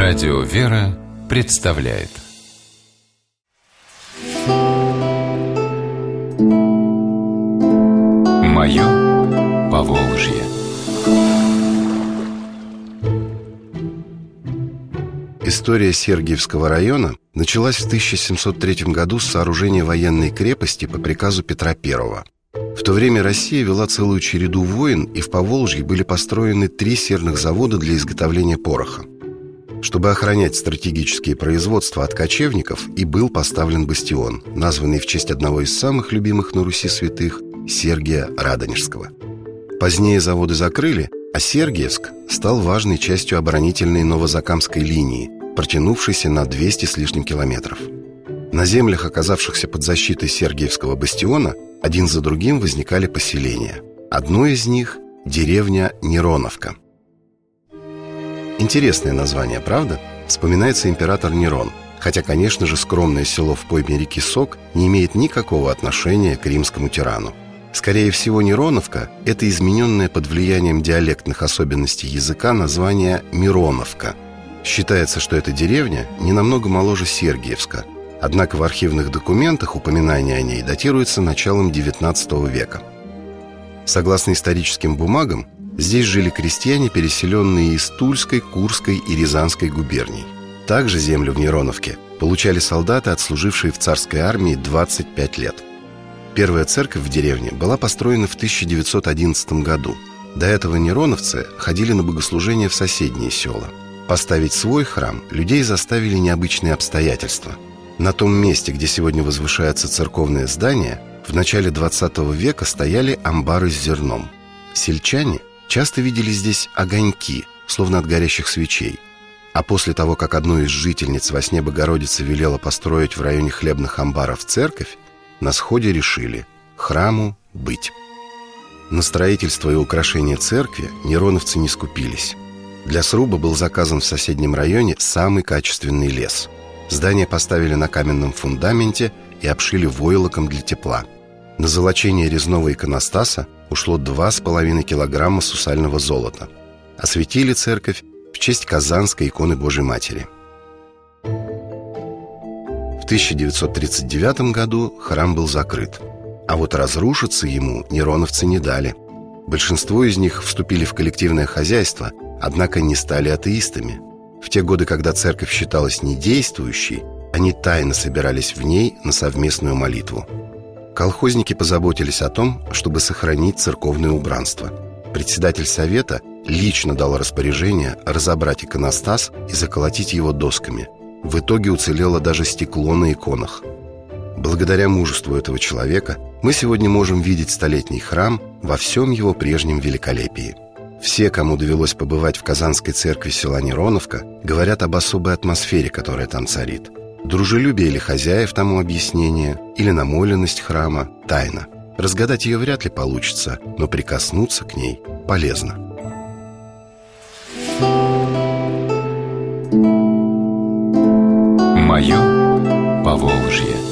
Радио «Вера» представляет «Мое Поволжье». История Сергиевского района началась в 1703 году с сооружения военной крепости по приказу Петра I. В то время Россия вела целую череду войн, и в Поволжье были построены 3 серных завода для изготовления пороха. Чтобы охранять стратегические производства от кочевников, и был поставлен бастион, названный в честь одного из самых любимых на Руси святых – Сергия Радонежского. Позднее заводы закрыли, а Сергиевск стал важной частью оборонительной Новозакамской линии, протянувшейся на 200 с лишним километров. На землях, оказавшихся под защитой Сергиевского бастиона, один за другим возникали поселения. Одно из них – деревня Нероновка. Интересное название, правда? Вспоминается император Нерон, хотя, конечно же, скромное село в пойме реки Сок не имеет никакого отношения к римскому тирану. Скорее всего, Нероновка – это измененное под влиянием диалектных особенностей языка название Мироновка. Считается, что эта деревня не намного моложе Сергиевска, однако в архивных документах упоминание о ней датируется началом XIX века. Согласно историческим бумагам, здесь жили крестьяне, переселенные из Тульской, Курской и Рязанской губерний. Также землю в Нероновке получали солдаты, отслужившие в царской армии 25 лет. Первая церковь в деревне была построена в 1911 году. До этого нероновцы ходили на богослужения в соседние села. Поставить свой храм людей заставили необычные обстоятельства. На том месте, где сегодня возвышается церковное здание, в начале 20 века стояли амбары с зерном. Сельчане часто видели здесь огоньки, словно от горящих свечей. А после того, как одну из жительниц во сне Богородицы велела построить в районе хлебных амбаров церковь, на сходе решили – храму быть. На строительство и украшение церкви нероновцы не скупились. Для сруба был заказан в соседнем районе самый качественный лес. Здание поставили на каменном фундаменте и обшили войлоком для тепла. На золочение резного иконостаса ушло 2,5 килограмма сусального золота. Осветили церковь в честь Казанской иконы Божией Матери. В 1939 году храм был закрыт, а вот разрушиться ему нероновцы не дали. Большинство из них вступили в коллективное хозяйство, однако не стали атеистами. В те годы, когда церковь считалась недействующей, они тайно собирались в ней на совместную молитву. Колхозники позаботились о том, чтобы сохранить церковное убранство. Председатель совета лично дал распоряжение разобрать иконостас и заколотить его досками. В итоге уцелело даже стекло на иконах. Благодаря мужеству этого человека мы сегодня можем видеть столетний храм во всем его прежнем великолепии. Все, кому довелось побывать в Казанской церкви села Нероновка, говорят об особой атмосфере, которая там царит. Дружелюбие или хозяев тому объяснение, или намоленность храма – тайна. Разгадать ее вряд ли получится, но прикоснуться к ней полезно. Мое Поволжье.